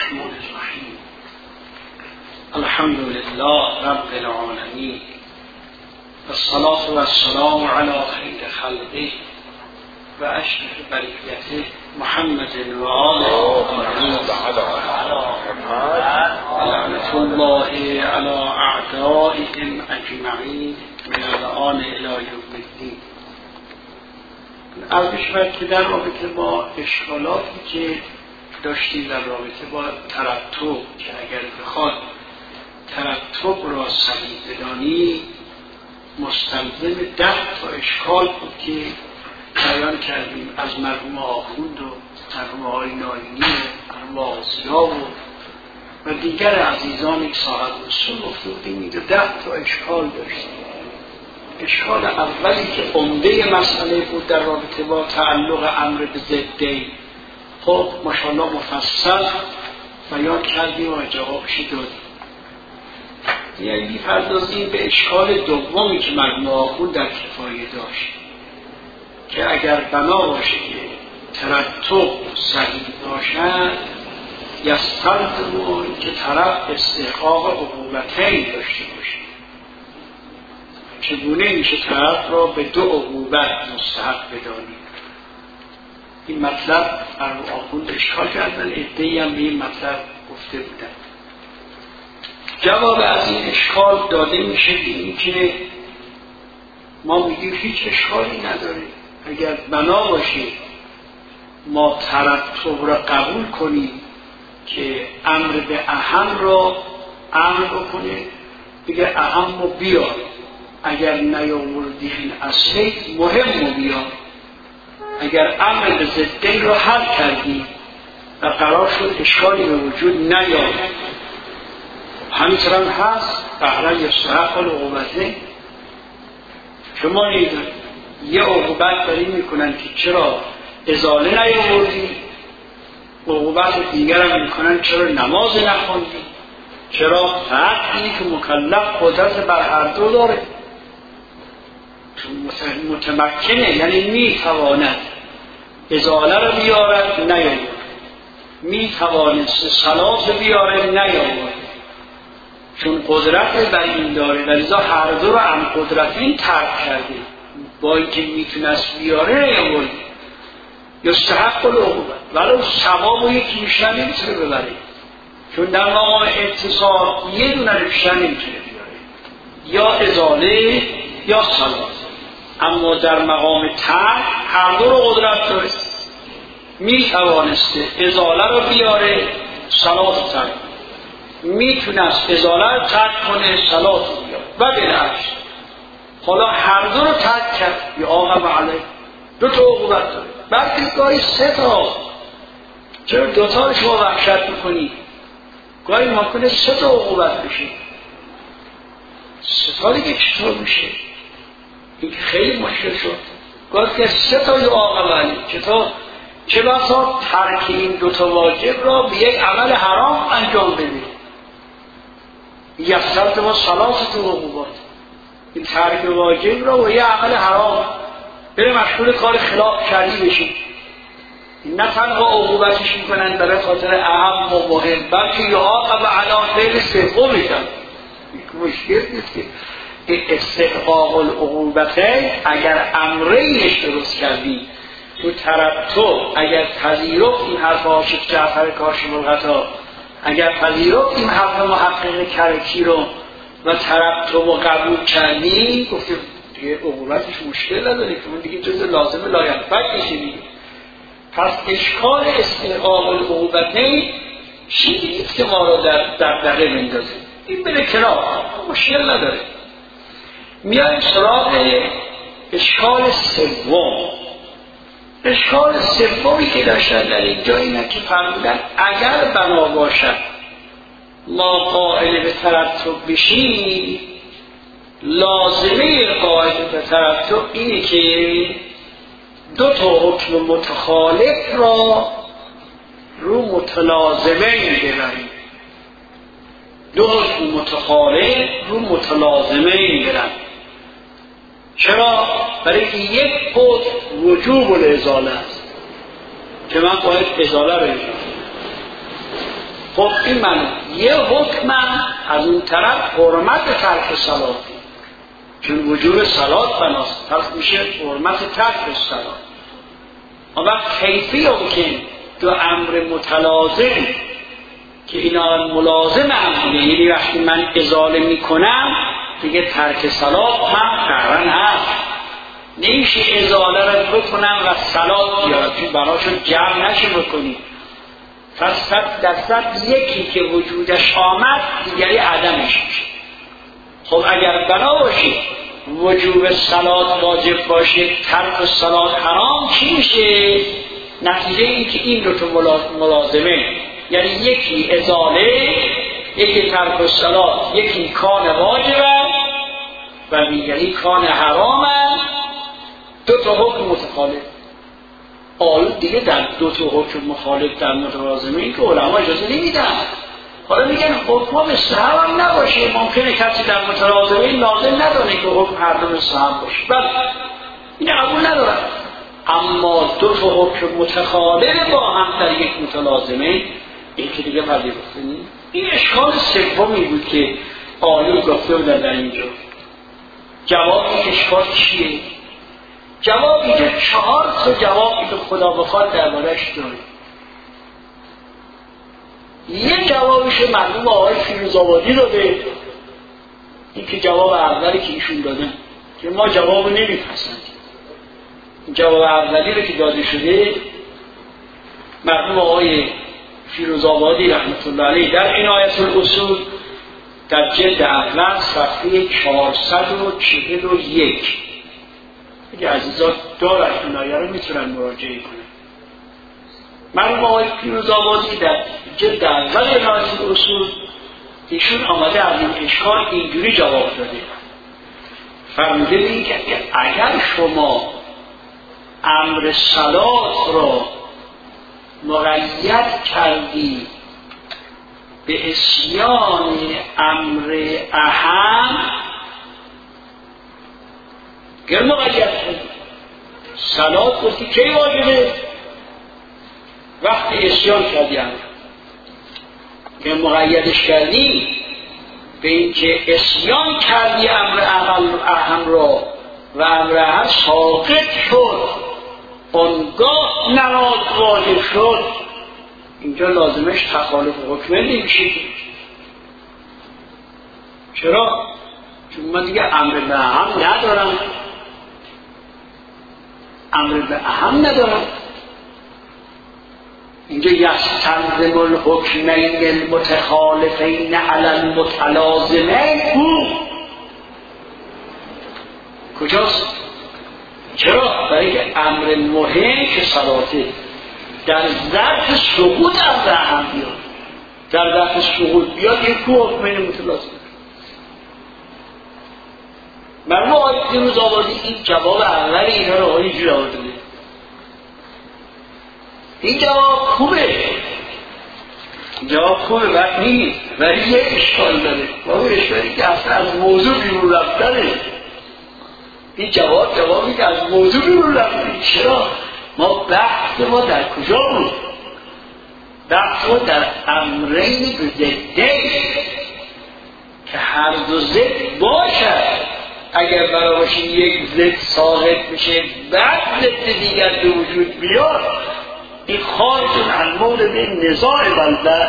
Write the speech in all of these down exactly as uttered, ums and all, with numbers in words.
الرحمن الرحیم. الحمد لله رب العالمین والصلاة والسلام علی خیر خلقه و اشرف بریته محمد و آله لعنة الله علی اعدائهم اجمعین من الآن الی یوم الدین. عرض شود که در رابطه با اشکالاتی که داشتیم در رابطه با ترتب، که اگر بخواد ترتب را صحیح بدانی مستلزم ده تا اشکال بود که بیان کردیم از مرحوم آخوند و مرحوم آقای ناینی و مرحوم آسیا و و دیگر عزیزان که صاحب اصول گفته بودیم. اینجا ده تا اشکال داشتیم. اشکال اولی که عمده مسئله بود در رابطه با تعلق امر به ضدین، خب ماشاءالله مفصل بیان کردیم و جوابش دادیم. یعنی می‌پردازیم به اشکال دومی که مرحوم آخوند در کفایه داشت، که اگر بنا باشه که ترتب صحیح باشد یستلزم که طرف استحقاق عقوبتین داشته باشه. چگونه میشه طرف را به دو عقوبت مستحق بدانیم؟ این مطلب مرحوم آخوند اشکال کردن، عده‌ای هم به این مطلب گفته بودن. جواب از این اشکال داده میشه به این که ما میگیم هیچ اشکالی نداره. اگر بنا باشه ما ترتب را قبول کنیم که امر به اهم را امر بکنه، بگه اهم رو بیار، اگر نیاوردین اصلی مهم رو بیار، اگر امر به ضدین را حل کردیم و قرار شد اشکالی به وجود نیاد، همینطور هم هست بهره یستحق العقوبتین. شما نیدن یه عقوبت داریم میکنن که چرا ازاله نیاوردی، عقوبت دیگر هم میکنن چرا نماز نخوندی، چرا فقطی که مکلف قدرت بر هر دو داره، متمکنه، یعنی میتواند ازاله رو بیارد نیاورد، میتوانست صلات بیاره نیاورد، چون قدرت بر این داره و لذا هر دو رو هم قدرتین ترک کرده، با اینکه میتونست بیاره نیاورد. یستحق العقوبت ولو ثواب و یکی بیشتر نمیتونه ببره، چون در مقام اتصال یه دونه بیشتر نمیتونه بیاره، یا ازاله یا صلات. اما در مقام ترک هر دو رو قدرت داره، میتوانسته ازاله رو بیاره، صلات ترک، میتونست ازاله رو ترک کنه، صلات رو بیاره و بالعکس. حالا هر دو رو ترک کرد یا آقا علیه، دو تا عقوبت داره، بلکه گاهی سه تا. چرا دو تا رو شما وحشت میکنی؟ گاهی ممکنه سه تا عقوبت بشه. سه تا دیگه چطور میشه؟ این خیلی مشکل شد. گاهی که سه تا یا آقا علیه چطور؟ چه بسا ترک این دو تا واجب را به یک عمل حرام انجام بده. یستلزم ما صلات و عقوبات، این ترک واجب را و یه عمل حرام بره مشغول کار خلاف شرعی بشید. نه تنها عقوبتش میکنن برای خاطر اهم و مهم، بلکه یعاقب علی فعل سوم میشن. مشکل نیست که این استحقاق العقوبتین اگر امرینش درست کردی تو ترتب، اگر پذیرفت این حرف عاشق جعفر کاشف الغطا، اگر پذیرفت این حرف محقق کرکی رو و ترتب رو قبول کردی، گفتی دیگه عقوبتش مشکل نداره که اون دیگه جز لازم لاینفک میشه دیگه. پس اشکال استحقاق العقوبتین چیزی نیست که ما رو در دغدغه بندازه، این بره کنار، مشکل نداره. میایم سراغ اشکال سوم. اشکال سومی که داشتن در اینجا اینه که فرمودن اگر بنا باشد ما قائل به ترتب بشیم، لازمه قائل به ترتب اینه که دو تا حکم متخالف را رو متلازمه ببریم. دو حکم متخالف رو متلازمه ببریم. چرا؟ برای اینکه یک حکم وجوب الازاله است که من باید ازاله رو انجام. خب این من یه حکم از اون طرف حرمت ترک صلاته، چون وجوب صلات بناست پس میشه حرمت ترک صلات. اما کیفی ممکن دو امر متلازم که اینا ملازم هم بوده، یعنی وقتی من ازاله میکنم دیگه ترک صلات هم قرن هست، نمیشه ازاله رو بکنم و صلات بیارم چون براشون جمع نشه بکنی. پس صد درصد یکی که وجودش آمد دیگری عدمش میشه. خب اگر بنا باشه وجوب صلات واجب باشه ترک صلات حرام، چی میشه؟ نتیجه این که این دو تا ملازمه، یعنی یکی ازاله، یکی ترک صلات، یکی کان واجبه و دیگری کان حرامه، دو تا حکم متخالف. آیا دیگه در دو تا حکم مخالف در متلازمه این که علما اجازه نمیدن. حالا میگن حکم مستحب هم نباشه، ممکنه کسی در متلازمه لازم ندانه که حکم هر دو مستحب باشه، بله این قبول ندارن. اما دو تا حکم متخالف با هم در یک متلازمه این که دیگه پذیر بکنی. این اشکال سومی بود که آیون گفته بودن در اینجا. جواب این اشکال چیه؟ جواب اینجا چهار تا جوابی که خدا بخواد درباره‌اش داره. یک جوابش مرحوم آقای فیروزآبادی داده، این که جواب اولی که ایشون دادن که ما جواب نمیپسندیم. جواب اولی رو که داده شده مرحوم آقای فیروزآبادی رحمت الله علیه در عنایت الاصول در جلد اول صفحه چهارصد و چهل و یک، اگه عزیزان دارن این آیه رو میتونن مراجعه کنن. مرحوم آقای فیروزآبادی در جلد اول عنایت الاصول ایشون آمده از این اشکال اینجوری جواب داده، فرموده این که اگر شما امر صلات را مقید کردی به اسیان امر اهم، گر مقید کردی صلات گفتی کی واجبه؟ وقتی اسیان کردی امر، گر مقیدش کردی به این که اسیان کردی امر اهم را و امر اهم ساقط شد، اونگاه نماز واجب شد، اینجا لازمش تخالف حکمه نمیشه. چرا؟ چون من دیگه امر به اهم ندارم، امر به اهم ندارم. اینجا یستلزم الحکمین المتخالفین علی المتلازمین او کجاست؟ چرا؟ برای که امر مهم که صلاته در ظرف سقوط امر اهم بیاد، در ظرف سقوط بیاد یک حکمین متلازمه. مرحوم آقای فیروزآبادی این جواب اول اینها رو اینجوری جواب داده. این جواب خوبه، جواب خوبه وقت نیست، ولی یک اشکال داره. با اون اشکالی که اصلا از موضوع بیرون رفتنه. این جواب جوابی که از موضوع بیرون رفتنه. چرا؟ ما بحث ما در کجا بود؟ بحث ما در امرین ضده که هر دو ضد باشد. اگر برای یک ضد ساقط بشه بعد ضد دیگر به وجود بیاد، این خارج عن مورد نزاع بلده.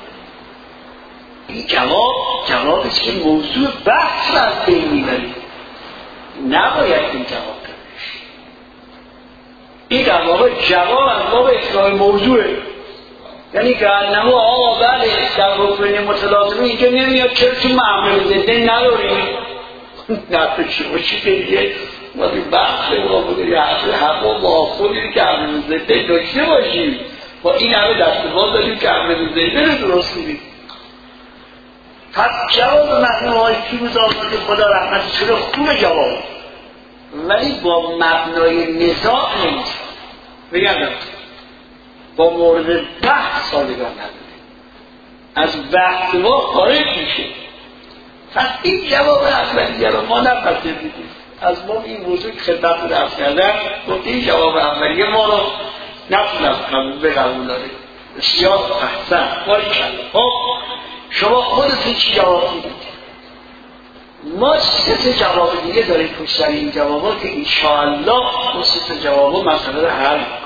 این جواب جوابی است که موضوع بحث را از بین میبرید، نباید این جواب کنش. این در واقع جواب از باب اصلاح موضوعه، یعنی که انما آقا بله در حکم متلازمه اینجا نمیاد، چرا تو معمول زنده نداریم؟ نفشه باشی که دیگه ما این بحث ما بوده یه حرف حق و معافونی که عمل زنده داشته باشیم. با این همه دستبال داریم که عمل زنده رو درست کنیم. پس جواب مرحوم آقای فیروزآبادی خدا رحمتش کنه خوب جواب، ولی با مبنای نزاع نمیشه. بگم با مورد بحث سازگار نداره، از بحث ما خارج میشه. پس این جواب اولیه رو ما نپذیریم. از ما این موضوع که خدمت رو عرض کردم گفت این جواب اولیه ما رو نتونم قبول به قبول داره. بسیار احسن. باریکلا. خب شما خودتون چی جواب میدید؟ ما سه تا جواب دیگه داریم پشت سر این جوابات که انشاءالله اون سه تا جوابا مسئله رو حل می‌کنه.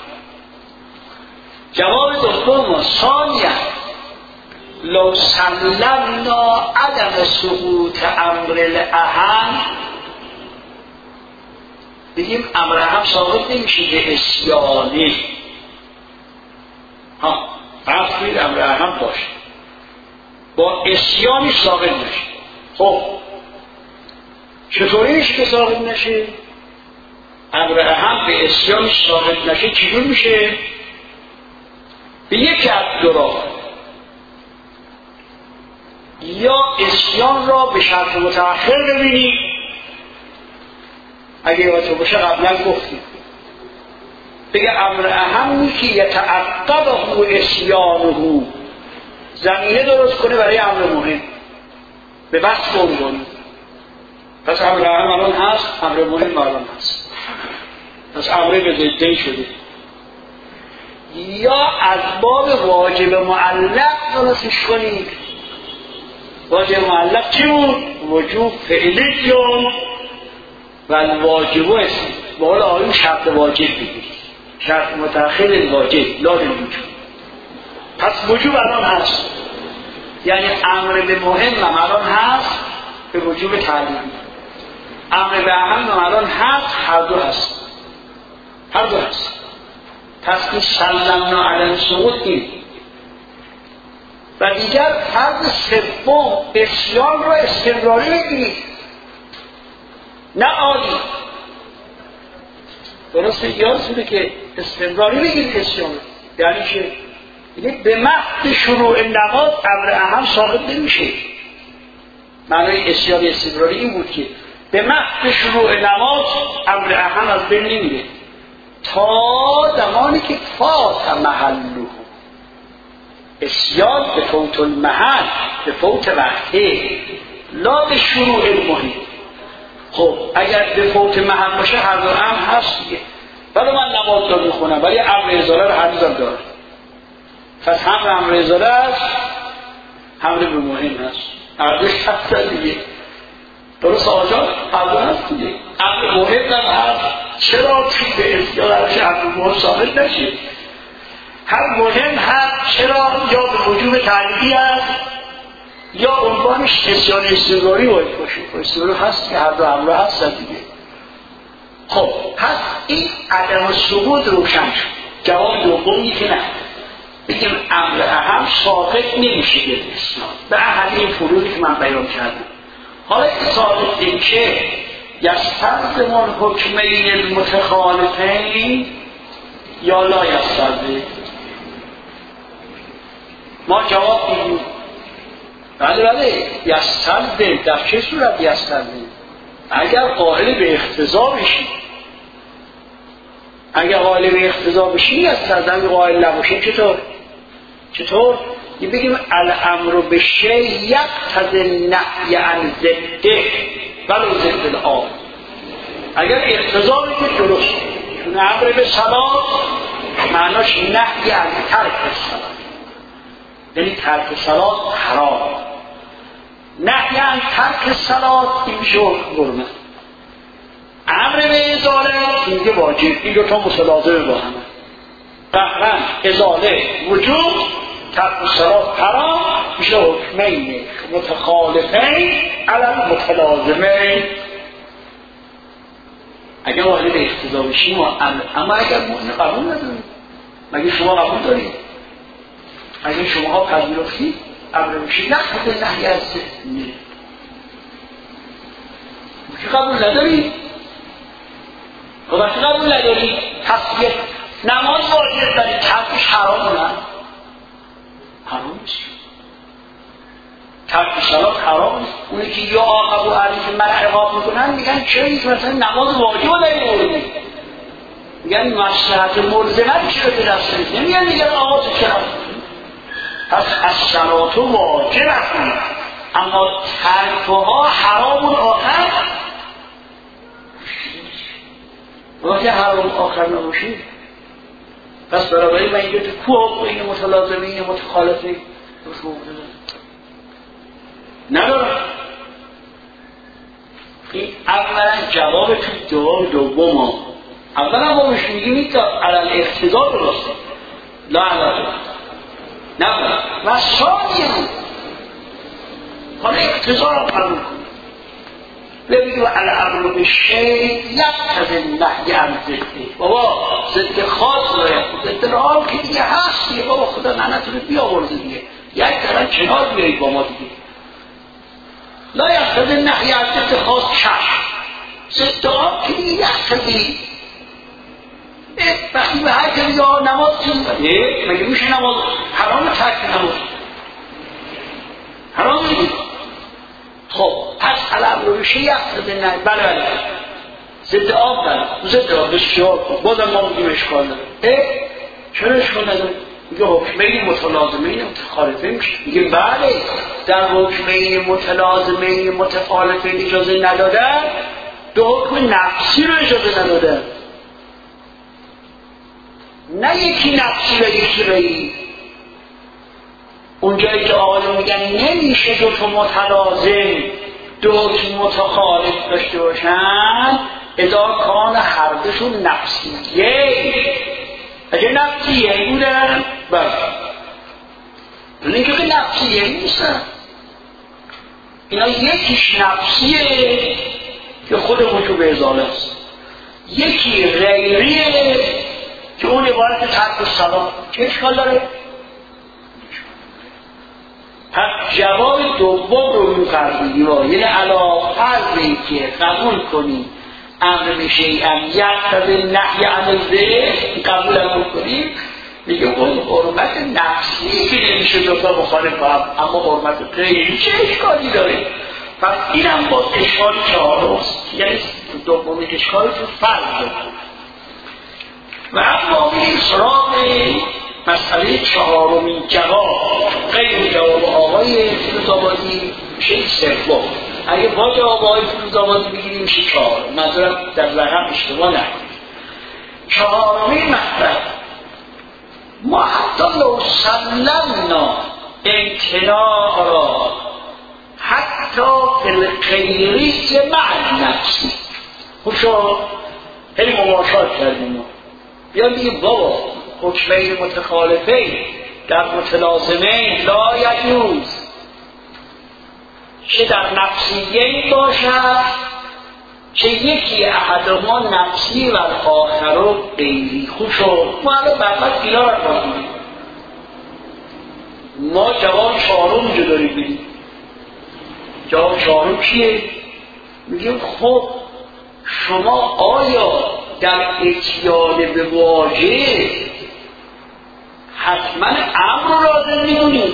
جواب دوم ثانیا لو سلمنا عدم سقوط امر الاهم، بگیم امر اهم ثابت نمیشه به اسیانه. ها فرض کنید امر اهم باشه با اسیانی ثابت نشه. خب چطوری میشه که ثابت نشه؟ امر اهم به اسیانی ثابت نشه چجور میشه؟ به یک از دو راه، یا اسیان را به شرط متأخر ببینید، اگه یادتون باشه قبلا گفتیم بگه امر اهمی که یتعقبه اسیانه، زمینه درست کنه برای امر مهم به بس عنوان. پس امر اهم الان هست، امر مهم الان هست، پس امر به ضدین شده. یا از باب واجب معلق درستش کنید. واجب معلق چی بود؟ وجوب فعلیون و الواجب اسم. بالا آیون شرط واجب بگیرید، شرط متأخر واجب لا وجوب. پس وجوب الان هست، یعنی امر به مهم هم الان هست به وجوب تعلیم، امر به اهم هم الان هست، هر دو هست، هر دو هست. پس این سلمنا علی سقوط این. و دیگر فرض سوم اسیان را استمراری بگیرید نه عالی. درسته یادتونه که استمراری بگیرید اسیان، یعنی که یعنی به محض شروع نماز امر اهم ثابت نمیشه. معنای اسیان استمراری این بود که به محض شروع نماز امر اهم از بین نمیره تا زمانی که فات محله. اسیان به فوت المحل، به فوت وقته، لا به شروع المهم. خب اگر به فوت محل باشه هر دو هم هست دیگه. ولی من نماز رو میخونم ولی امر ازاله رو هنوزم داره، پس هم امر ازاله است هم به مهم هست، هر دوش هست دیگه. درست آجا هر دو هست دیگه. امر مهم هم هست، چرا چی به اسیان هرش امر مهم ثابت نشه؟ هم مهم هست، چرا یا به وجوب تعلیقی هست یا عنوانش اسیان استمراری باید باشه. استمراری هست که هر دو امر هست دیگه. خب پس این عدم سقوط روشن شد. جواب دومی که نه، بگیم امر اهم ثابت نمیشه به اسناد به اهل این فروضی که من بیان کردم. حالا این ثابت این که یستلزم الحکمین المتخالفین یا لا یستلزم. ما جواب میدیم بله بله یستلزم. در چه صورت یستلزم؟ اگر قائل به اقتضا بشی، اگر قائل به اقتضا بشی یستلزم. اگر قائل نباشی چطور؟ چطور؟ یه بگیم الامر به شیء یقتضی النهی عن ضده ولو ضد الآب. اگر اقتضا بگید درست، چون امر به صلاة معناش نهی عن ترک صلاة، یعنی ترک صلاة حرام. نهی عن ترک صلاة این میشه حرمت. امر به ازاله میگه واجب. این دو تا متلازمه با همه. قهرا ازاله وجوب، ترک صلاة حرام، میشه حکمین متخالفین علی متلازمین. اگر واجب به اقتضا بشیم ما امر، اما اگر مؤمن قبول نداریم، مگه شما قبول دارید؟ اگر شما ها پذیرفتید امر بشید نه خود نهی هست نه که قبول ندارید. و وقتی قبول ندارید پس یک نماز واجب دارید ترکش حرام نه حرام نیست. ترک صلاة حرام نیست. اونی که یا آقا و علی که من عقاب میکنن میگن چرا این مثلا نماز واجب رو دارید مورد میگن مصلحت ملزمت چرا به دست نیست، نمیگن میگن آقا تو چرا. پس از صلاة واجب است اما ترکها حرام آخر. وقتی حرام آخر نباشید پس برای من اینجا تو کوه این متلازمه این متخالفه ندارم. این اولا جواب تو جواب دوم ها. اولا ما بهش میگیم این تا علال اقتضا درسته لا علاقه نبود و ثانیاً حالا اقتضا را قبول کنیم ببینید و الامر بالشیء یقتضی النهی عن ضده. بابا ضد خاص باید ضد رام که دیگه هست دیگه بابا خدا لعنتتون بیاورده دیگه یک طرف کنار بیایید با ما دیگه. لا یقتضی النهی عن ضد خاص چشم ضد آب که دیگه یقتضی وقتی به هر کسی ها نماز چیز بده مگه میشه نماز حرام ترک نماز حرام میدید. خب پس علم رو بشه یقتضی نه بله بله ضد آب بله ضد آب بسیار بازم ما میگیم اشکال داره. چرا اشکال نداره؟ میگه حکمین متلازمین متخالفه میشه. میگه بله در حکمین متلازمین متخالفه اجازه ندادن دو حکم نفسی رو اجازه ندادن نه یکی نفسی و یکی غیری. اونجایی که آقایون میگن نمیشه دو تا متلازم دو تا متخالف داشته باشن اذا کان هر دوشون نفسیه. اگه نفسیه بودن بس اینکه که نفسیه نیستن اینا یکیش نفسیه که خود وجوب ازاله است یکی غیریه که اون عبارت ترک الصلاة. چه اشکال داره؟ پس جواب دوم رو می‌فرمایید یعنی علا فرضی که قبول کنی امر میشه ام یقتضی النهی عن الذکر قبول هم کنی میگه اون حرمت نفسی که نمیشه دوتا مخالف هم اما حرمت غیری چه اشکالی داره؟ پس اینم باز اشکال چهارم است یعنی دومی اشکال تو فرض داره. و اما این سراغ مسئله چهارمین جواب غیر جواب آقای فیروزآبادی میشه سوم. اگه با جواب آقای فیروزآبادی بگیریم میشه چهار. منظورم در رقم اشتباه نکنید. چهارمین مطلب ما حتی لو سلمنا امتناع را حتی فی مع نفسی. خوب شد خیلی مماشات کردیم بیان بگیم بابا حکمین متخالفه در متلازمه لا یجوز چه در نفسیین باشد چه یکی احدهما نفسی و آخر غیری. خوب شد ما الان برمت اینا را کنیم ما جواب چهارم جو داریم بگیم. جواب چهارم چیه؟ میگیم خب شما آیا در اتیان به واجه حتما امر را لازم میدونید؟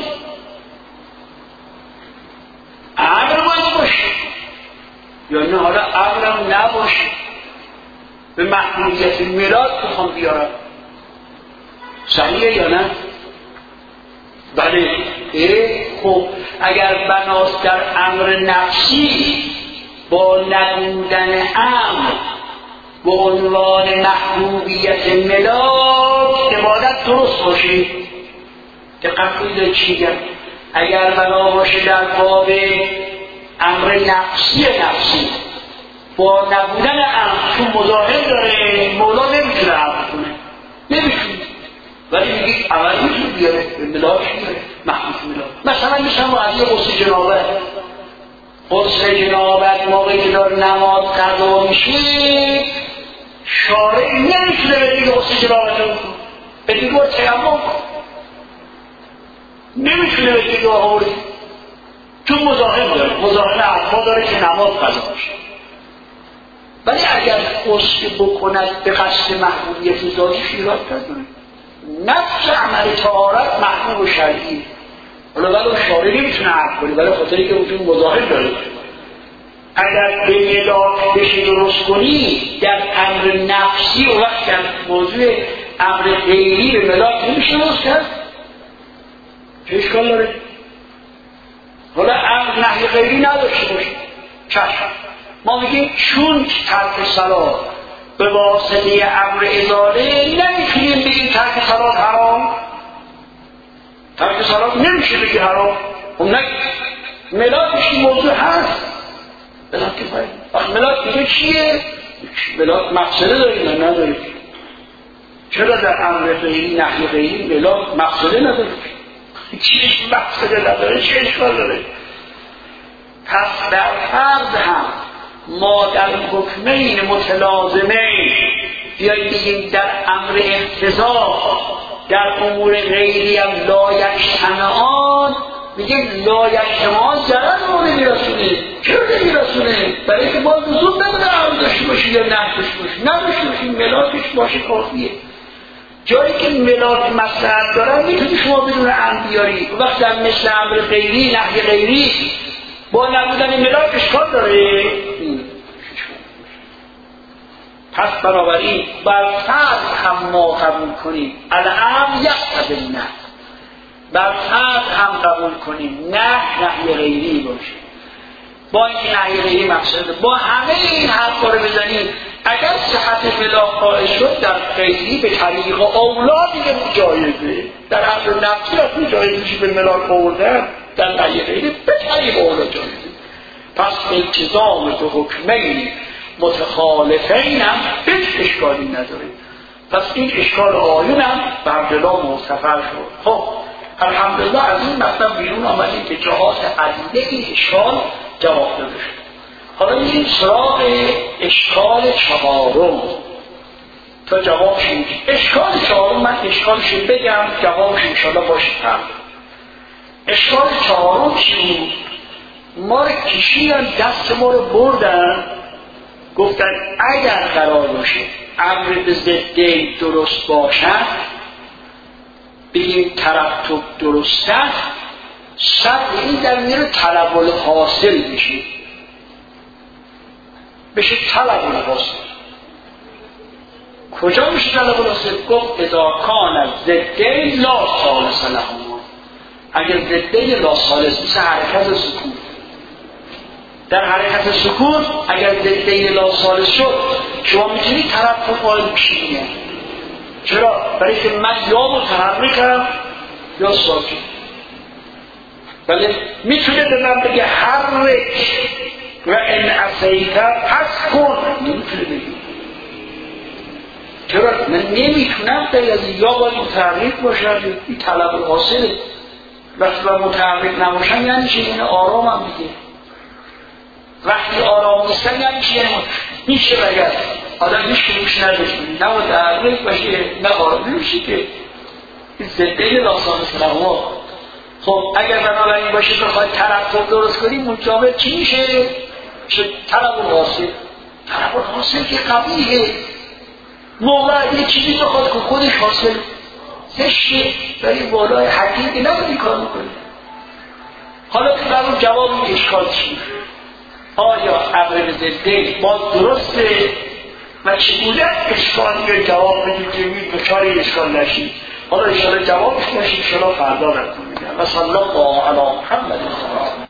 امر باید باشه یا نه حالا امرم نباشه به محمولیت میلاد بخوام بیارم صحیحه یا نه؟ بله. خب اگر بناست در امر نفسی با نبودن امر به عنوان محبوبیت ملاک عبادت درست باشه دقت کنید چی میگم. اگر بنا باشه در باب امر نفسی نفسی با نبودن امر چون مظاهر داره مولا نمیتونه امر کنه نمیتونه ولی میگید اول میتونه بیاره ملاک بیاره محبوب ملاک. مثلا میشن معلی قصد جنابت قصد جنابت موقعی که داره نماز قضا میشه شارع نمیتونه به دیگه قصد جنابت رو بکن به دیگه رو تیمم کن نمیتونه به دیگه آوری چون مظاهر داره مظاهر احفا داره که نماز قضا باشه. ولی اگر قصد بکند به قصد محبوبیت ذاتی ایراد نداره نفس عمل طهارت محبوب و شرعیه ولی ولی شارع نمیتونه عرض کنی ولی خاطری که وجود مظاهر داره. اگر به ملاک بشه درست کنی در امر نفسی و وقت در موضوع امر غیری به ملاک نمیشه درست کرد چه اشکال داره؟ حالا امر نهی غیری نداشته باشه چشم ما میگیم چون ترک صلاة به واسطه امر اداره نمیتونیم بگیم ترک صلات حرام. ترک صلات نمیشه بگی حرام. اون نه ملاکش این موضوع هست. ملاک کفایه. وقت ملاک دیگه چیه؟ ملاک مقصده داریم نه نداریم. چرا در امر غیری نهی غیری ملاک مقصده نداره؟ چیش مقصده نداره؟ چه اشکال داره؟ پس در فرض هم ما در حکمین متلازمین بیاییم بگیم در امر اقتضا در امور غیری هم لایجتمعان، میگیم لایجتمعان ضرر رو نمیرسونه. چرا نمیرسونه؟ برای که باز لزوم نداره امر داشته باشی یا نه داشته باشی، نداشته باشی ملاکش باشه کافیه. جایی که ملاک مصلحت دارن میتونی شما بدون امر بیاری. وقت در مثل امر غیری نهی غیری با نبودن ملاک اشکال داره. پس بنابراین بر فرض هم ما قبول کنیم الامر یقتضی النهی، بر فرض هم قبول کنیم نه نهی غیری باشه، با اینکه نهی غیری مقصده با همه این حرفا رو بزنیم اگر صحت ملاک قائل شد در غیری به طریق اولا دیگه جایزه. در امر نفسی رفت جایزه میشه به ملاک آوردن، در نهی غیری به طریق اولا جایزه. پس التزام دو حکمین متخالفین هم هیچ اشکالی نداره. پس این اشکال آیون هم برجلا مستفر شد. خب الحمدلله از این مطلب بیرون آمدیم که جهات عدیده این اشکال جواب داده شد. حالا این سراغ اشکال چهارم تا جواب شد. اشکال چهارم من اشکالش بگم جوابش انشاءالله باشه هم. اشکال چهارم چی بود؟ ما رو کشیدن دست ما رو بردن گفتن اگر قرار باشه امر به ضد درست باشد بگیم ترتب درست است، سر این در میره طلب الحاصل بشه بشه طلب الحاصل. کجا میشه طلب الحاصل؟ گفت اذا کان از ضدین لا ثالث لهما، اگر ضدین لا ثالث مثل حرکت سکون، در حرکت سکون اگر ضدین لا ثالث شد شما میتونی طرف فعال بشید. چرا؟ برای که من یا متحرکم یا ساکن. ولی میتونه به من بگه حرک و ان عصیت پس کن، نمیتونه بگه. چرا؟ من نمیتونم در از یا باید متحرک باشم، این طلب الحاصله. وقتی من متحرک نباشم یعنی چه؟ یعنی آرامم میگه. وقتی آرام نیستن یعنی چه؟ یعنی میشه بگر آدم هیچ کنوش نداشت نه متحرک باشه نه آرام نمیشه که این زده لاسان سلام. خب اگر بنابراین باشه بخواید ترتب درست کنیم اون جامعه چی میشه؟ میشه طلب الحاصل. طلب الحاصل که قبیحه. موقع یه چیزی بخواد که خودش حاصل زشه برای بالای حقیقی نبودی کار میکنی. حالا که بر اون جواب این اشکال چی؟ آیا امر به ضد باز درسته و چگونه اشکالی رو جواب بدید که این بچاری اشکال نشید؟ حالا اشاره جوابش نشید شما فردا نکنید. و صلی الله علی محمد.